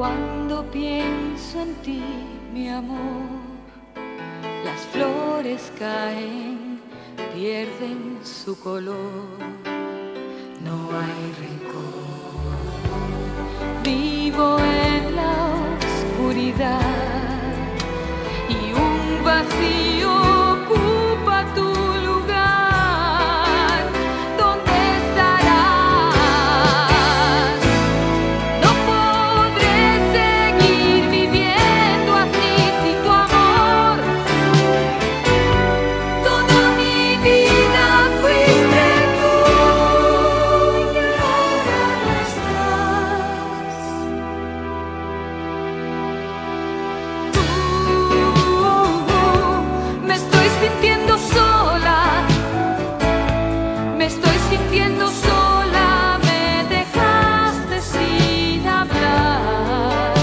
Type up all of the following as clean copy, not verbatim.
Cuando pienso en ti, mi amor, las flores caen, pierden su color. No hay rencor. Vivo en la oscuridad y un vacío ocupa tu lugar. ¿Dónde estarás? No podré seguir viviendo así sin tu amor. Toda mi vida fuiste tú y ahora no estás. Me estoy sintiendo sola, me estoy sintiendo sola, me dejaste sin hablar.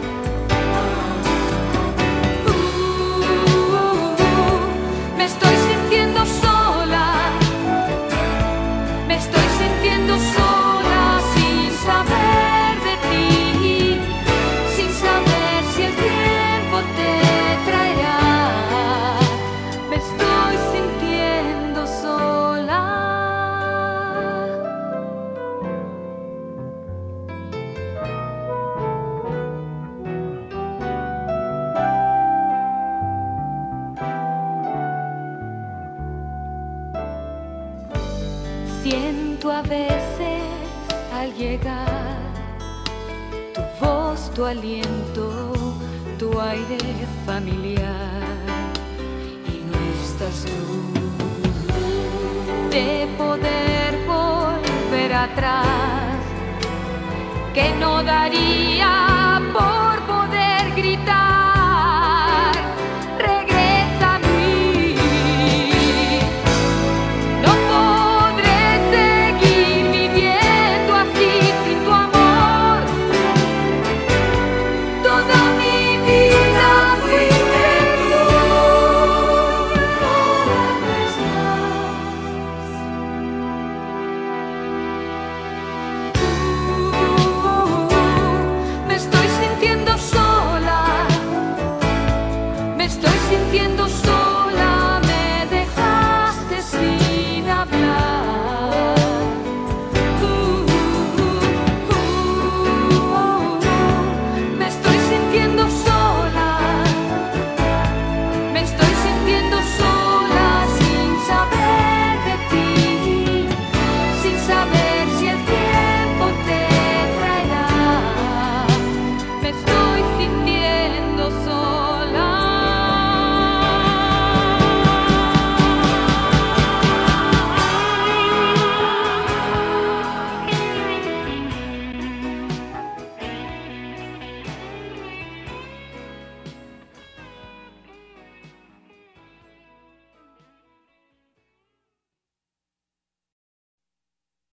Me estoy sintiendo sola, me estoy sintiendo sola sin saber de ti, sin saber si el tiempo te traerá. Me estoy sintiendo sola. Siento a veces al llegar tu voz, tu aliento, tu aire familiar y no estás tú. De poder volver atrás, que no daría